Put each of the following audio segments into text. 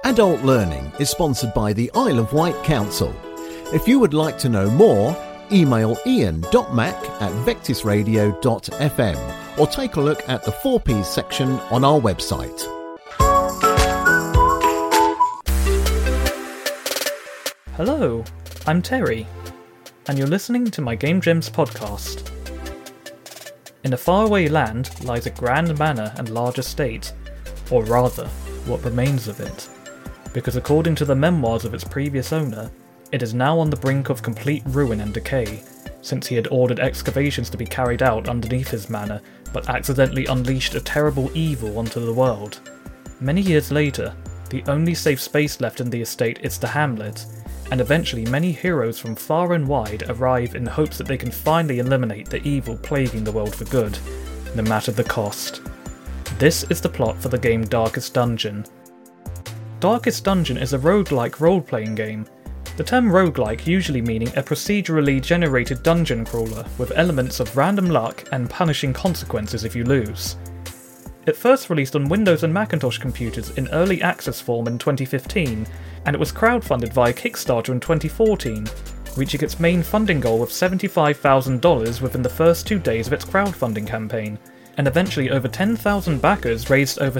Adult Learning is sponsored by the Isle of Wight Council. If you would like to know more, email ian.mac@vectisradio.fm or take a look at the 4Ps section on our website. Hello, I'm Terry, and you're listening to my Game Gems podcast. In a faraway land lies a grand manor and large estate, or rather, what remains of it, because according to the memoirs of its previous owner, it is now on the brink of complete ruin and decay, since he had ordered excavations to be carried out underneath his manor, but accidentally unleashed a terrible evil onto the world. Many years later, the only safe space left in the estate is the hamlet, and eventually many heroes from far and wide arrive in hopes that they can finally eliminate the evil plaguing the world for good, no matter the cost. This is the plot for the game Darkest Dungeon. Darkest Dungeon is a roguelike role-playing game. The term roguelike usually meaning a procedurally generated dungeon crawler with elements of random luck and punishing consequences if you lose. It first released on Windows and Macintosh computers in early access form in 2015, and it was crowdfunded via Kickstarter in 2014, reaching its main funding goal of $75,000 within the first 2 days of its crowdfunding campaign, and eventually over 10,000 backers raised over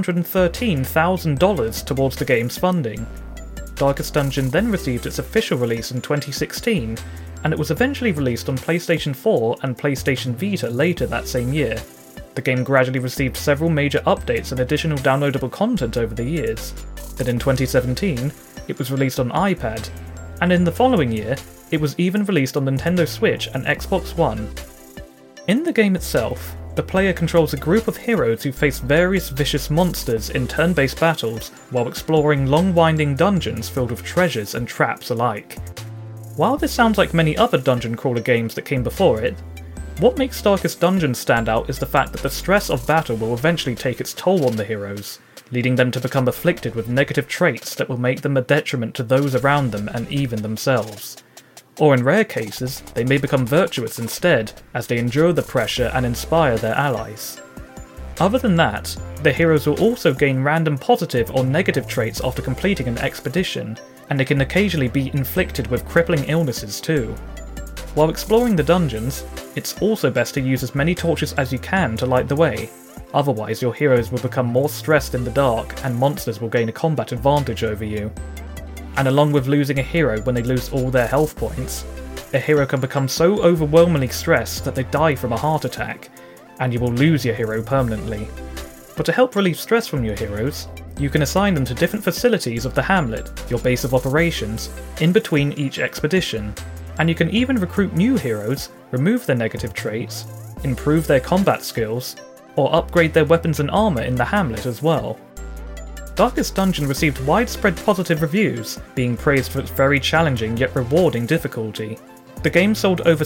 $313,000 towards the game's funding. Darkest Dungeon then received its official release in 2016, and it was eventually released on PlayStation 4 and PlayStation Vita later that same year. The game gradually received several major updates and additional downloadable content over the years. Then in 2017, it was released on iPad, and in the following year, it was even released on Nintendo Switch and Xbox One. In the game itself, the player controls a group of heroes who face various vicious monsters in turn-based battles while exploring long winding dungeons filled with treasures and traps alike. While this sounds like many other dungeon crawler games that came before it, what makes Darkest Dungeon stand out is the fact that the stress of battle will eventually take its toll on the heroes, leading them to become afflicted with negative traits that will make them a detriment to those around them and even themselves. Or in rare cases, they may become virtuous instead, as they endure the pressure and inspire their allies. Other than that, the heroes will also gain random positive or negative traits after completing an expedition, and they can occasionally be inflicted with crippling illnesses too. While exploring the dungeons, it's also best to use as many torches as you can to light the way, otherwise your heroes will become more stressed in the dark and monsters will gain a combat advantage over you. And along with losing a hero when they lose all their health points, a hero can become so overwhelmingly stressed that they die from a heart attack, and you will lose your hero permanently. But to help relieve stress from your heroes, you can assign them to different facilities of the hamlet, your base of operations, in between each expedition, and you can even recruit new heroes, remove their negative traits, improve their combat skills, or upgrade their weapons and armour in the hamlet as well. Darkest Dungeon received widespread positive reviews, being praised for its very challenging yet rewarding difficulty. The game sold over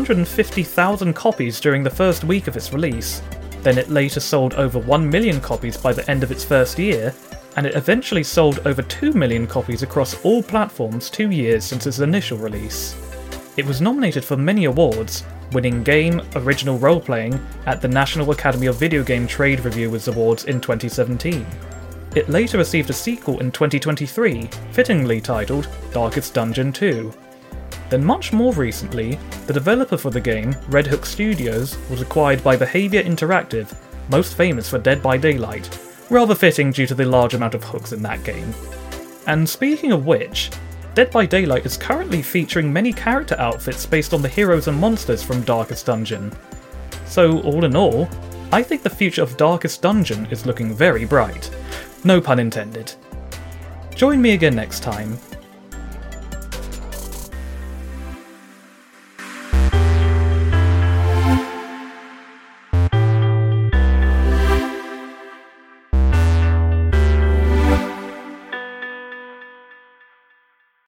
650,000 copies during the first week of its release, then it later sold over 1 million copies by the end of its first year, and it eventually sold over 2 million copies across all platforms 2 years since its initial release. It was nominated for many awards, winning Game Original Role-Playing at the National Academy of Video Game Trade Reviewers Awards in 2017. It later received a sequel in 2023, fittingly titled Darkest Dungeon 2. Then much more recently, the developer for the game, Red Hook Studios, was acquired by Behaviour Interactive, most famous for Dead by Daylight, rather fitting due to the large amount of hooks in that game. And speaking of which, Dead by Daylight is currently featuring many character outfits based on the heroes and monsters from Darkest Dungeon. So all in all, I think the future of Darkest Dungeon is looking very bright. No pun intended. Join me again next time